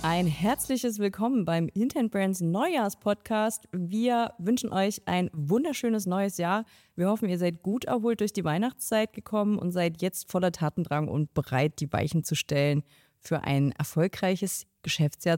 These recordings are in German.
Ein herzliches Willkommen beim Intent Brands Neujahrspodcast. Wir wünschen euch ein wunderschönes neues Jahr. Wir hoffen, ihr seid gut erholt durch die Weihnachtszeit gekommen und seid jetzt voller Tatendrang und bereit, die Weichen zu stellen für ein erfolgreiches Geschäftsjahr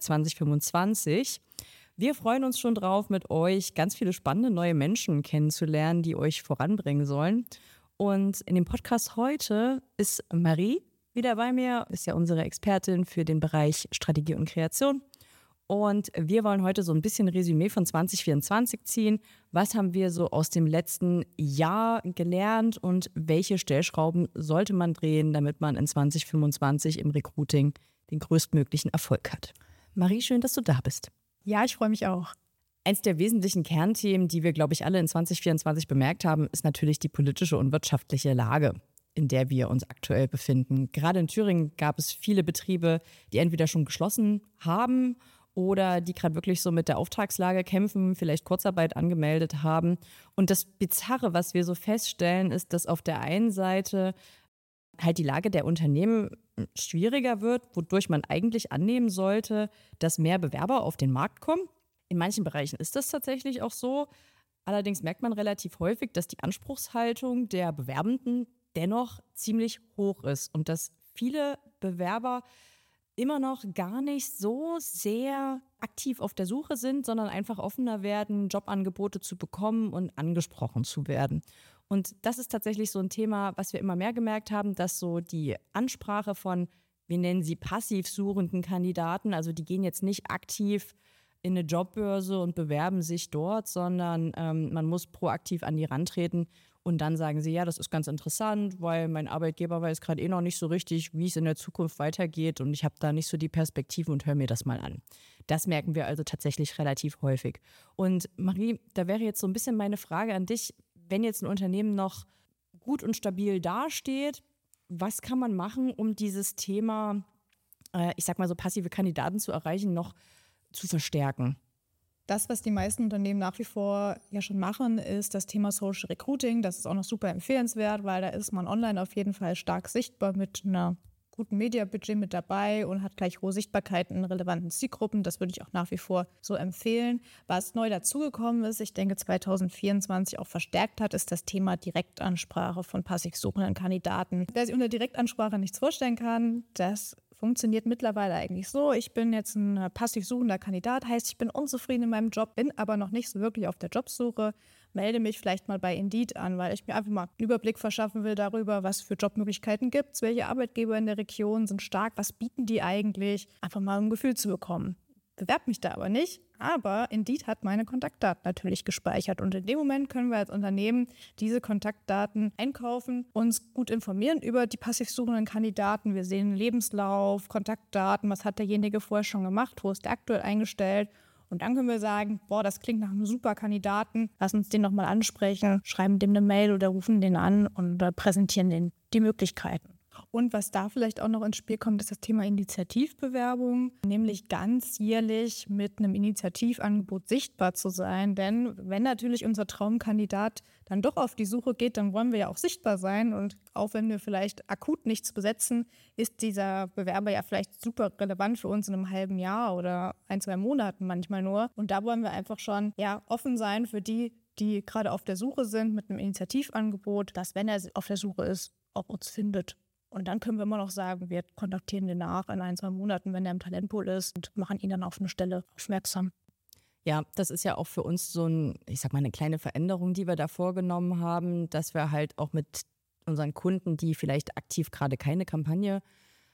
2025. Wir freuen uns schon drauf, mit euch ganz viele spannende neue Menschen kennenzulernen, die euch voranbringen sollen. Und in dem Podcast heute ist Marie wieder bei mir, ist ja unsere Expertin für den Bereich Strategie und Kreation. Und wir wollen heute so ein bisschen Resümee von 2024 ziehen. Was haben wir so aus dem letzten Jahr gelernt und welche Stellschrauben sollte man drehen, damit man in 2025 im Recruiting den größtmöglichen Erfolg hat? Marie, schön, dass du da bist. Ja, ich freue mich auch. Eins der wesentlichen Kernthemen, die wir, glaube ich, alle in 2024 bemerkt haben, ist natürlich die politische und wirtschaftliche Lage, in der wir uns aktuell befinden. Gerade in Thüringen gab es viele Betriebe, die entweder schon geschlossen haben oder die gerade wirklich so mit der Auftragslage kämpfen, vielleicht Kurzarbeit angemeldet haben. Und das Bizarre, was wir so feststellen, ist, dass auf der einen Seite halt die Lage der Unternehmen schwieriger wird, wodurch man eigentlich annehmen sollte, dass mehr Bewerber auf den Markt kommen. In manchen Bereichen ist das tatsächlich auch so. Allerdings merkt man relativ häufig, dass die Anspruchshaltung der Bewerbenden dennoch ziemlich hoch ist und dass viele Bewerber immer noch gar nicht so sehr aktiv auf der Suche sind, sondern einfach offener werden, Jobangebote zu bekommen und angesprochen zu werden. Und das ist tatsächlich so ein Thema, was wir immer mehr gemerkt haben, dass so die Ansprache von, wir nennen sie passiv suchenden Kandidaten, also die gehen jetzt nicht aktiv in eine Jobbörse und bewerben sich dort, sondern man muss proaktiv an die rantreten. Und dann sagen sie, ja, das ist ganz interessant, weil mein Arbeitgeber weiß gerade noch nicht so richtig, wie es in der Zukunft weitergeht und ich habe da nicht so die Perspektive und höre mir das mal an. Das merken wir also tatsächlich relativ häufig. Und Marie, da wäre jetzt so ein bisschen meine Frage an dich, wenn jetzt ein Unternehmen noch gut und stabil dasteht, was kann man machen, um dieses Thema, ich sag mal so passive Kandidaten zu erreichen, noch zu verstärken? Das, was die meisten Unternehmen nach wie vor ja schon machen, ist das Thema Social Recruiting. Das ist auch noch super empfehlenswert, weil da ist man online auf jeden Fall stark sichtbar mit einer guten Media-Budget mit dabei und hat gleich hohe Sichtbarkeit in relevanten Zielgruppen. Das würde ich auch nach wie vor so empfehlen. Was neu dazugekommen ist, ich denke 2024 auch verstärkt hat, ist das Thema Direktansprache von passiv suchenden Kandidaten. Wer sich unter Direktansprache nichts vorstellen kann, das funktioniert mittlerweile eigentlich so. Ich bin jetzt ein passiv suchender Kandidat, heißt, ich bin unzufrieden in meinem Job, bin aber noch nicht so wirklich auf der Jobsuche, melde mich vielleicht mal bei Indeed an, weil ich mir einfach mal einen Überblick verschaffen will darüber, was für Jobmöglichkeiten gibt es, welche Arbeitgeber in der Region sind stark, was bieten die eigentlich, einfach mal ein Gefühl zu bekommen. Bewerbe mich da aber nicht, aber Indeed hat meine Kontaktdaten natürlich gespeichert und in dem Moment können wir als Unternehmen diese Kontaktdaten einkaufen, uns gut informieren über die passiv suchenden Kandidaten. Wir sehen Lebenslauf, Kontaktdaten, was hat derjenige vorher schon gemacht, wo ist der aktuell eingestellt und dann können wir sagen, boah, das klingt nach einem super Kandidaten, lass uns den nochmal ansprechen, schreiben dem eine Mail oder rufen den an und präsentieren denen die Möglichkeiten. Und was da vielleicht auch noch ins Spiel kommt, ist das Thema Initiativbewerbung, nämlich ganzjährlich mit einem Initiativangebot sichtbar zu sein. Denn wenn natürlich unser Traumkandidat dann doch auf die Suche geht, dann wollen wir ja auch sichtbar sein. Und auch wenn wir vielleicht akut nichts besetzen, ist dieser Bewerber ja vielleicht super relevant für uns in einem halben Jahr oder 1-2 Monaten manchmal nur. Und da wollen wir einfach schon offen sein für die gerade auf der Suche sind mit einem Initiativangebot, dass, wenn er auf der Suche ist, auch uns findet. Und dann können wir immer noch sagen, wir kontaktieren den nach in 1-2 Monaten, wenn er im Talentpool ist und machen ihn dann auf eine Stelle aufmerksam. Ja, das ist ja auch für uns so eine kleine Veränderung, die wir da vorgenommen haben, dass wir halt auch mit unseren Kunden, die vielleicht aktiv gerade keine Kampagne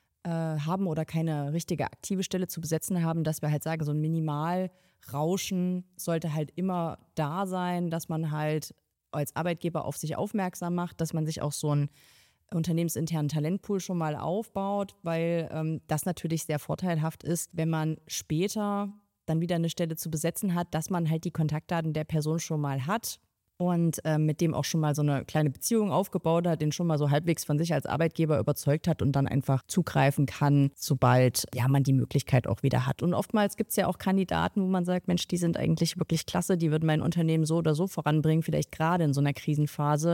haben oder keine richtige aktive Stelle zu besetzen haben, dass wir halt sagen, so ein Minimalrauschen sollte halt immer da sein, dass man halt als Arbeitgeber auf sich aufmerksam macht, dass man sich auch so einen unternehmensinternen Talentpool schon mal aufbaut, weil das natürlich sehr vorteilhaft ist, wenn man später dann wieder eine Stelle zu besetzen hat, dass man halt die Kontaktdaten der Person schon mal hat und mit dem auch schon mal so eine kleine Beziehung aufgebaut hat, den schon mal so halbwegs von sich als Arbeitgeber überzeugt hat und dann einfach zugreifen kann, sobald man die Möglichkeit auch wieder hat. Und oftmals gibt es ja auch Kandidaten, wo man sagt, Mensch, die sind eigentlich wirklich klasse, die würden mein Unternehmen so oder so voranbringen, vielleicht gerade in so einer Krisenphase.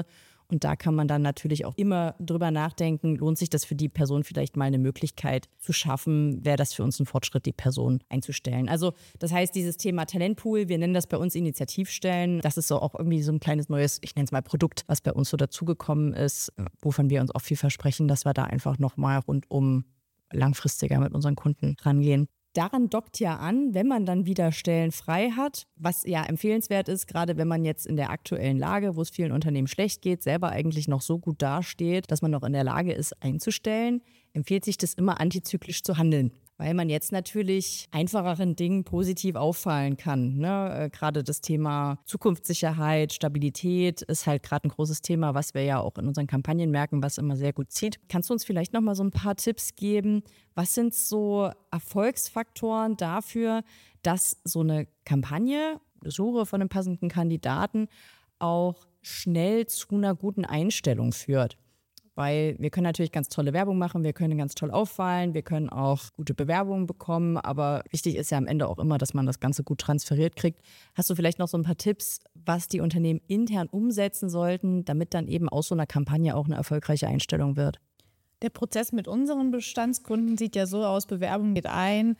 Und da kann man dann natürlich auch immer drüber nachdenken, lohnt sich das für die Person vielleicht mal eine Möglichkeit zu schaffen, wäre das für uns ein Fortschritt, die Person einzustellen. Also das heißt, dieses Thema Talentpool, wir nennen das bei uns Initiativstellen, das ist so auch irgendwie so ein kleines neues, ich nenne es mal Produkt, was bei uns so dazugekommen ist, wovon wir uns auch viel versprechen, dass wir da einfach nochmal rundum langfristiger mit unseren Kunden rangehen. Daran dockt ja an, wenn man dann wieder Stellen frei hat, was ja empfehlenswert ist, gerade wenn man jetzt in der aktuellen Lage, wo es vielen Unternehmen schlecht geht, selber eigentlich noch so gut dasteht, dass man noch in der Lage ist, einzustellen, empfiehlt sich das immer antizyklisch zu handeln. Weil man jetzt natürlich einfacheren Dingen positiv auffallen kann. Ne? Gerade das Thema Zukunftssicherheit, Stabilität ist halt gerade ein großes Thema, was wir ja auch in unseren Kampagnen merken, was immer sehr gut zieht. Kannst du uns vielleicht noch mal so ein paar Tipps geben? Was sind so Erfolgsfaktoren dafür, dass so eine Kampagne, Suche von einem passenden Kandidaten auch schnell zu einer guten Einstellung führt? Weil wir können natürlich ganz tolle Werbung machen, wir können ganz toll auffallen, wir können auch gute Bewerbungen bekommen, aber wichtig ist ja am Ende auch immer, dass man das Ganze gut transferiert kriegt. Hast du vielleicht noch so ein paar Tipps, was die Unternehmen intern umsetzen sollten, damit dann eben aus so einer Kampagne auch eine erfolgreiche Einstellung wird? Der Prozess mit unseren Bestandskunden sieht ja so aus, Bewerbung geht ein,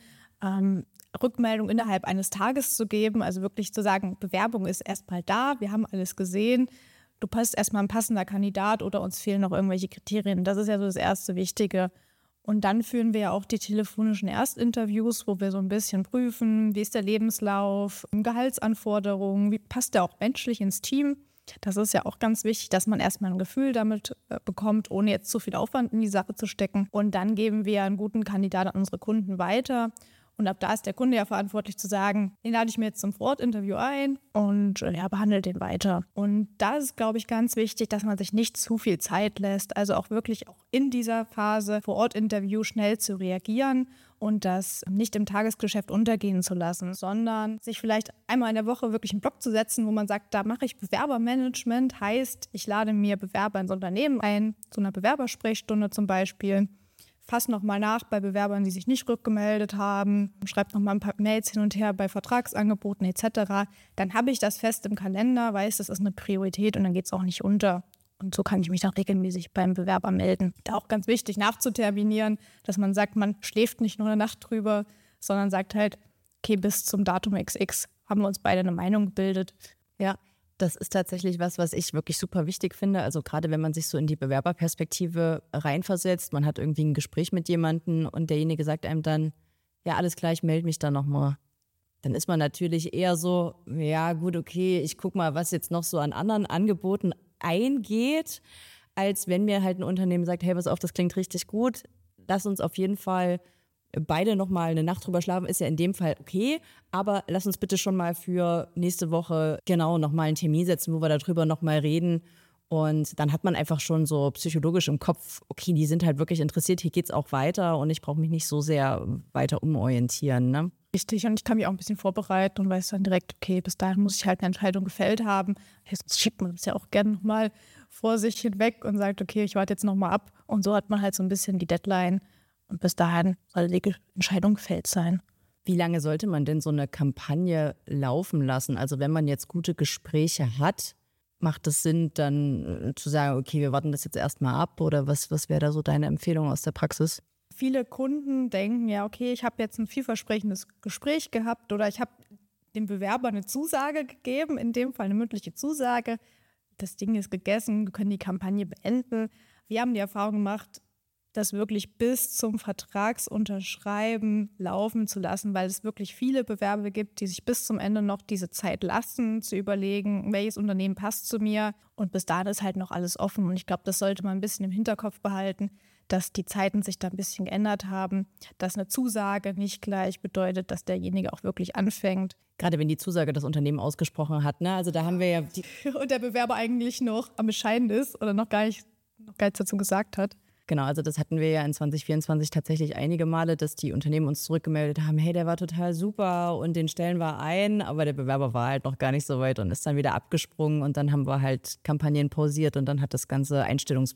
Rückmeldung innerhalb eines Tages zu geben, also wirklich zu sagen, Bewerbung ist erstmal da, wir haben alles gesehen, du passt erstmal ein passender Kandidat oder uns fehlen noch irgendwelche Kriterien. Das ist ja so das erste Wichtige. Und dann führen wir ja auch die telefonischen Erstinterviews, wo wir so ein bisschen prüfen, wie ist der Lebenslauf, Gehaltsanforderungen, wie passt der auch menschlich ins Team. Das ist ja auch ganz wichtig, dass man erstmal ein Gefühl damit bekommt, ohne jetzt zu viel Aufwand in die Sache zu stecken. Und dann geben wir einen guten Kandidaten an unsere Kunden weiter. Und ab da ist der Kunde ja verantwortlich zu sagen, den lade ich mir jetzt zum Vorortinterview ein und behandelt den weiter. Und da ist, glaube ich, ganz wichtig, dass man sich nicht zu viel Zeit lässt, also auch wirklich auch in dieser Phase Vorortinterview schnell zu reagieren und das nicht im Tagesgeschäft untergehen zu lassen, sondern sich vielleicht einmal in der Woche wirklich einen Block zu setzen, wo man sagt, da mache ich Bewerbermanagement, heißt, ich lade mir Bewerber ins Unternehmen ein, zu einer Bewerbersprechstunde zum Beispiel. Fass nochmal nach bei Bewerbern, die sich nicht rückgemeldet haben, schreibt nochmal ein paar Mails hin und her bei Vertragsangeboten etc. Dann habe ich das fest im Kalender, weiß, das ist eine Priorität und dann geht es auch nicht unter. Und so kann ich mich dann regelmäßig beim Bewerber melden. Da auch ganz wichtig nachzuterminieren, dass man sagt, man schläft nicht nur eine Nacht drüber, sondern sagt halt, okay, bis zum Datum XX haben wir uns beide eine Meinung gebildet. Ja. Das ist tatsächlich was ich wirklich super wichtig finde. Also gerade wenn man sich so in die Bewerberperspektive reinversetzt, man hat irgendwie ein Gespräch mit jemandem und derjenige sagt einem dann, ja, alles klar, ich melde mich dann nochmal. Dann ist man natürlich eher so, ja gut, okay, ich gucke mal, was jetzt noch so an anderen Angeboten eingeht, als wenn mir halt ein Unternehmen sagt, hey, pass auf, das klingt richtig gut, lass uns auf jeden Fall beide nochmal eine Nacht drüber schlafen, ist ja in dem Fall okay, aber lass uns bitte schon mal für nächste Woche genau nochmal einen Termin setzen, wo wir darüber nochmal reden. Und dann hat man einfach schon so psychologisch im Kopf, okay, die sind halt wirklich interessiert, hier geht's auch weiter und ich brauche mich nicht so sehr weiter umorientieren. Ne? Richtig, und ich kann mich auch ein bisschen vorbereiten und weiß dann direkt, okay, bis dahin muss ich halt eine Entscheidung gefällt haben. Sonst schiebt man das ja auch gerne nochmal vor sich hinweg und sagt, okay, ich warte jetzt nochmal ab. Und so hat man halt so ein bisschen die Deadline. Und bis dahin soll die Entscheidung gefällt sein. Wie lange sollte man denn so eine Kampagne laufen lassen? Also wenn man jetzt gute Gespräche hat, macht es Sinn, dann zu sagen, okay, wir warten das jetzt erstmal ab? Oder was wäre da so deine Empfehlung aus der Praxis? Viele Kunden denken, ja, okay, ich habe jetzt ein vielversprechendes Gespräch gehabt oder ich habe dem Bewerber eine Zusage gegeben, in dem Fall eine mündliche Zusage. Das Ding ist gegessen, wir können die Kampagne beenden. Wir haben die Erfahrung gemacht, das wirklich bis zum Vertragsunterschreiben laufen zu lassen, weil es wirklich viele Bewerber gibt, die sich bis zum Ende noch diese Zeit lassen, zu überlegen, welches Unternehmen passt zu mir. Und bis dahin ist halt noch alles offen. Und ich glaube, das sollte man ein bisschen im Hinterkopf behalten, dass die Zeiten sich da ein bisschen geändert haben, dass eine Zusage nicht gleich bedeutet, dass derjenige auch wirklich anfängt. Gerade wenn die Zusage das Unternehmen ausgesprochen hat, ne? Also da haben wir ja und der Bewerber eigentlich noch am Bescheiden ist oder noch gar nichts dazu gesagt hat. Genau, also das hatten wir ja in 2024 tatsächlich einige Male, dass die Unternehmen uns zurückgemeldet haben, hey, der war total super und den stellen wir ein, aber der Bewerber war halt noch gar nicht so weit und ist dann wieder abgesprungen und dann haben wir halt Kampagnen pausiert und dann hat das ganze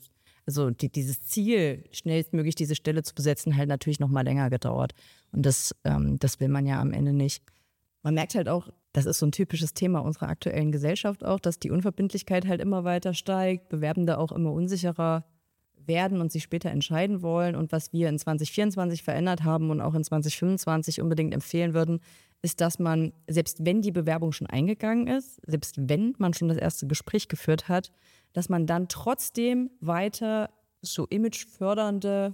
dieses Ziel, schnellstmöglich diese Stelle zu besetzen, halt natürlich noch mal länger gedauert. Und das will man ja am Ende nicht. Man merkt halt auch, Das ist so ein typisches Thema unserer aktuellen Gesellschaft auch, dass die Unverbindlichkeit halt immer weiter steigt, Bewerbende auch immer unsicherer werden und sich später entscheiden wollen. Und was wir in 2024 verändert haben und auch in 2025 unbedingt empfehlen würden, ist, dass man, selbst wenn die Bewerbung schon eingegangen ist, selbst wenn man schon das erste Gespräch geführt hat, dass man dann trotzdem weiter so imagefördernde,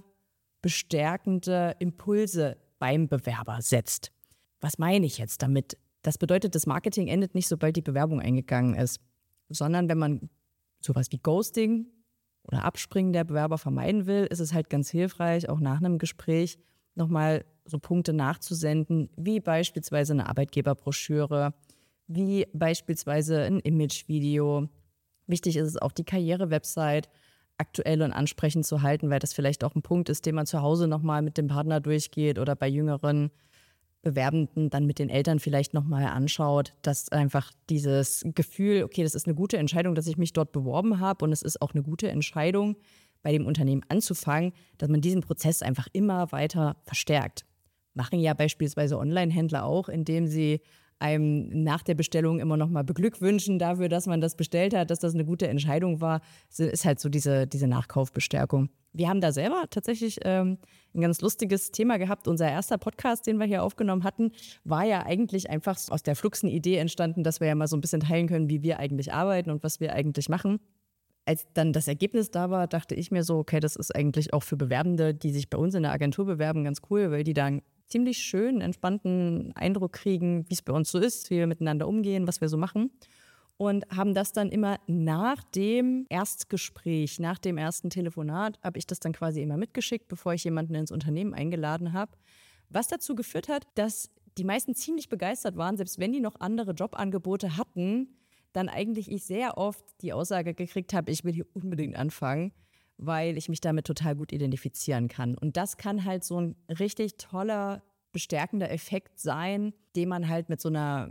bestärkende Impulse beim Bewerber setzt. Was meine ich jetzt damit? Das bedeutet, das Marketing endet nicht, sobald die Bewerbung eingegangen ist, sondern wenn man sowas wie Ghosting oder Abspringen der Bewerber vermeiden will, ist es halt ganz hilfreich, auch nach einem Gespräch nochmal so Punkte nachzusenden, wie beispielsweise eine Arbeitgeberbroschüre, wie beispielsweise ein Imagevideo. Wichtig ist es auch, die Karriere-Website aktuell und ansprechend zu halten, weil das vielleicht auch ein Punkt ist, den man zu Hause nochmal mit dem Partner durchgeht oder bei jüngeren Bewerbenden dann mit den Eltern vielleicht nochmal anschaut, dass einfach dieses Gefühl, okay, das ist eine gute Entscheidung, dass ich mich dort beworben habe und es ist auch eine gute Entscheidung, bei dem Unternehmen anzufangen, dass man diesen Prozess einfach immer weiter verstärkt. Machen ja beispielsweise Online-Händler auch, indem sie einem nach der Bestellung immer noch mal beglückwünschen dafür, dass man das bestellt hat, dass das eine gute Entscheidung war. Das ist halt so diese Nachkaufbestärkung. Wir haben da selber tatsächlich ein ganz lustiges Thema gehabt. Unser erster Podcast, den wir hier aufgenommen hatten, war ja eigentlich einfach aus der fluxen Idee entstanden, dass wir ja mal so ein bisschen teilen können, wie wir eigentlich arbeiten und was wir eigentlich machen. Als dann das Ergebnis da war, dachte ich mir so, okay, das ist eigentlich auch für Bewerbende, die sich bei uns in der Agentur bewerben, ganz cool, weil die dann ziemlich schön entspannten Eindruck kriegen, wie es bei uns so ist, wie wir miteinander umgehen, was wir so machen. Und haben das dann immer nach dem Erstgespräch, nach dem ersten Telefonat, habe ich das dann quasi immer mitgeschickt, bevor ich jemanden ins Unternehmen eingeladen habe. Was dazu geführt hat, dass die meisten ziemlich begeistert waren, selbst wenn die noch andere Jobangebote hatten, dann eigentlich ich sehr oft die Aussage gekriegt habe, ich will hier unbedingt anfangen, weil ich mich damit total gut identifizieren kann. Und das kann halt so ein richtig toller, bestärkender Effekt sein, den man halt mit so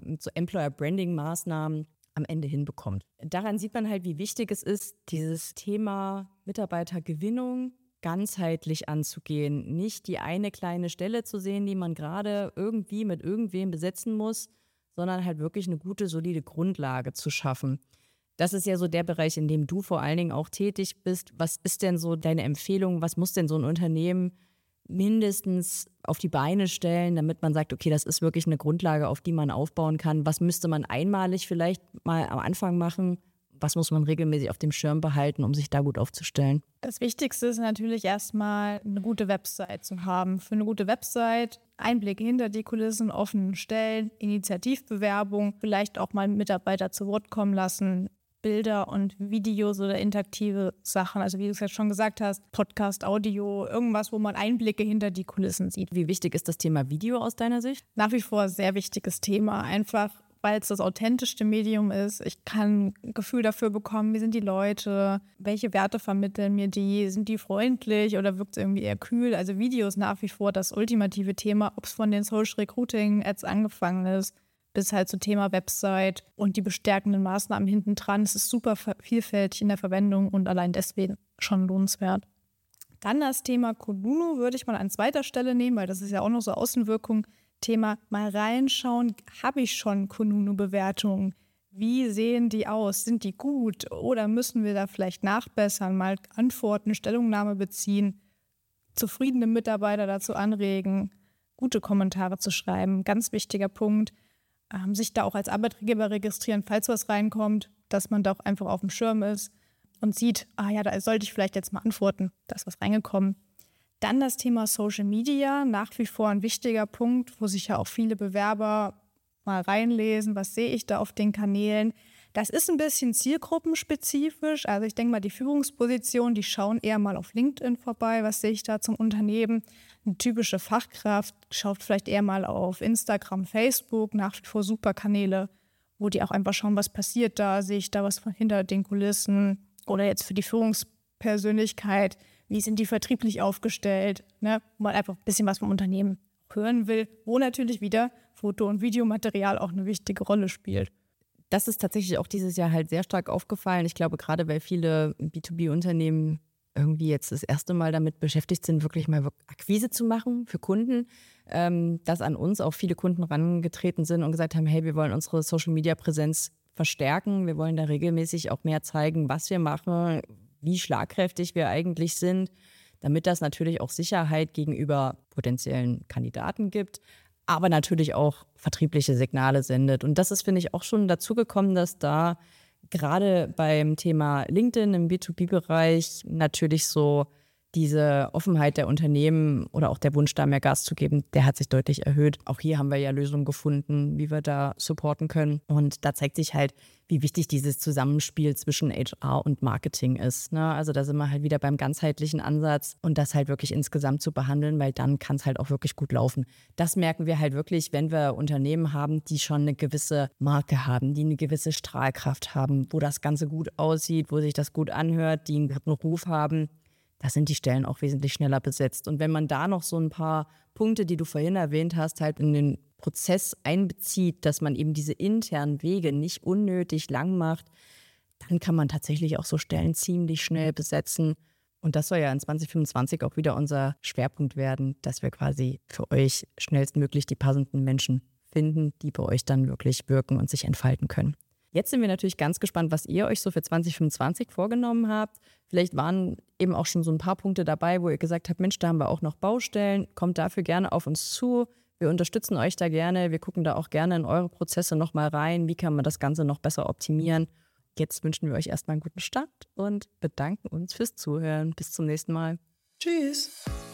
Employer-Branding-Maßnahmen am Ende hinbekommt. Daran sieht man halt, wie wichtig es ist, dieses Thema Mitarbeitergewinnung ganzheitlich anzugehen. Nicht die eine kleine Stelle zu sehen, die man gerade irgendwie mit irgendwem besetzen muss, sondern halt wirklich eine gute, solide Grundlage zu schaffen. Das ist ja so der Bereich, in dem du vor allen Dingen auch tätig bist. Was ist denn so deine Empfehlung? Was muss denn so ein Unternehmen mindestens auf die Beine stellen, damit man sagt, okay, das ist wirklich eine Grundlage, auf die man aufbauen kann? Was müsste man einmalig vielleicht mal am Anfang machen? Was muss man regelmäßig auf dem Schirm behalten, um sich da gut aufzustellen? Das Wichtigste ist natürlich erstmal eine gute Website zu haben. Für eine gute Website Einblicke hinter die Kulissen, offenen Stellen, Initiativbewerbung, vielleicht auch mal Mitarbeiter zu Wort kommen lassen, Bilder und Videos oder interaktive Sachen, also wie du es jetzt schon gesagt hast, Podcast, Audio, irgendwas, wo man Einblicke hinter die Kulissen sieht. Wie wichtig ist das Thema Video aus deiner Sicht? Nach wie vor ein sehr wichtiges Thema, einfach weil es das authentischste Medium ist. Ich kann ein Gefühl dafür bekommen, wie sind die Leute, welche Werte vermitteln mir die, sind die freundlich oder wirkt es irgendwie eher kühl? Also Video ist nach wie vor das ultimative Thema, ob es von den Social Recruiting Ads angefangen ist, bis halt zum Thema Website und die bestärkenden Maßnahmen hinten dran. Es ist super vielfältig in der Verwendung und allein deswegen schon lohnenswert. Dann das Thema Kununu würde ich mal an zweiter Stelle nehmen, weil das ist ja auch noch so Außenwirkung. Thema mal reinschauen, habe ich schon Kununu-Bewertungen? Wie sehen die aus? Sind die gut? Oder müssen wir da vielleicht nachbessern, mal Antworten, Stellungnahme beziehen, zufriedene Mitarbeiter dazu anregen, gute Kommentare zu schreiben? Ganz wichtiger Punkt. Sich da auch als Arbeitgeber registrieren, falls was reinkommt, dass man da auch einfach auf dem Schirm ist und sieht, ja, da sollte ich vielleicht jetzt mal antworten, da ist was reingekommen. Dann das Thema Social Media, nach wie vor ein wichtiger Punkt, wo sich ja auch viele Bewerber mal reinlesen, was sehe ich da auf den Kanälen. Das ist ein bisschen zielgruppenspezifisch, also ich denke mal, die Führungspositionen, die schauen eher mal auf LinkedIn vorbei, was sehe ich da zum Unternehmen. Eine typische Fachkraft schaut vielleicht eher mal auf Instagram, Facebook, nach wie vor super Kanäle, wo die auch einfach schauen, was passiert da, sehe ich da was von hinter den Kulissen oder jetzt für die Führungspersönlichkeit, wie sind die vertrieblich aufgestellt, ne? Mal einfach ein bisschen was vom Unternehmen hören will, wo natürlich wieder Foto- und Videomaterial auch eine wichtige Rolle spielt. Das ist tatsächlich auch dieses Jahr halt sehr stark aufgefallen. Ich glaube, gerade weil viele B2B-Unternehmen irgendwie jetzt das erste Mal damit beschäftigt sind, wirklich mal Akquise zu machen für Kunden, dass an uns auch viele Kunden rangetreten sind und gesagt haben, hey, wir wollen unsere Social-Media-Präsenz verstärken, wir wollen da regelmäßig auch mehr zeigen, was wir machen, wie schlagkräftig wir eigentlich sind, damit das natürlich auch Sicherheit gegenüber potenziellen Kandidaten gibt, aber natürlich auch vertriebliche Signale sendet. Und das ist, finde ich, auch schon dazu gekommen, dass da gerade beim Thema LinkedIn im B2B-Bereich natürlich so diese Offenheit der Unternehmen oder auch der Wunsch, da mehr Gas zu geben, der hat sich deutlich erhöht. Auch hier haben wir ja Lösungen gefunden, wie wir da supporten können. Und da zeigt sich halt, wie wichtig dieses Zusammenspiel zwischen HR und Marketing ist. Ne? Also da sind wir halt wieder beim ganzheitlichen Ansatz und das halt wirklich insgesamt zu behandeln, weil dann kann es halt auch wirklich gut laufen. Das merken wir halt wirklich, wenn wir Unternehmen haben, die schon eine gewisse Marke haben, die eine gewisse Strahlkraft haben, wo das Ganze gut aussieht, wo sich das gut anhört, die einen guten Ruf haben. Da sind die Stellen auch wesentlich schneller besetzt. Und wenn man da noch so ein paar Punkte, die du vorhin erwähnt hast, halt in den Prozess einbezieht, dass man eben diese internen Wege nicht unnötig lang macht, dann kann man tatsächlich auch so Stellen ziemlich schnell besetzen. Und das soll ja in 2025 auch wieder unser Schwerpunkt werden, dass wir quasi für euch schnellstmöglich die passenden Menschen finden, die bei euch dann wirklich wirken und sich entfalten können. Jetzt sind wir natürlich ganz gespannt, was ihr euch so für 2025 vorgenommen habt. Vielleicht waren eben auch schon so ein paar Punkte dabei, wo ihr gesagt habt, Mensch, da haben wir auch noch Baustellen. Kommt dafür gerne auf uns zu. Wir unterstützen euch da gerne. Wir gucken da auch gerne in eure Prozesse nochmal rein. Wie kann man das Ganze noch besser optimieren? Jetzt wünschen wir euch erstmal einen guten Start und bedanken uns fürs Zuhören. Bis zum nächsten Mal. Tschüss.